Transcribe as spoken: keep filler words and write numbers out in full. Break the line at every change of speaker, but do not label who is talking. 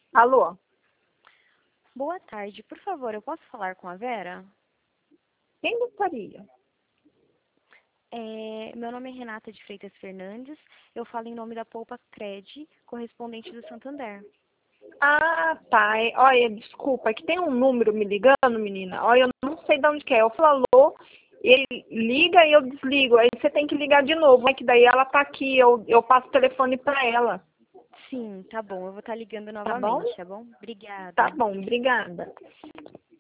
Alô?
Boa tarde, por favor, eu posso falar com a Vera?
Quem gostaria?
É, meu nome é Renata de Freitas Fernandes, eu falo em nome da Poupa Cred, correspondente do Santander.
Ah, tá. É, olha, desculpa, é que tem um número me ligando, menina. Olha, eu não sei de onde que é. Eu falo alô, ele liga e eu desligo. Aí você tem que ligar de novo, é que daí ela tá aqui, eu, eu passo o telefone pra ela.
Sim, tá bom, eu vou estar ligando
Tá bom?
novamente, tá bom?
Tá
Obrigada.
bom, obrigada.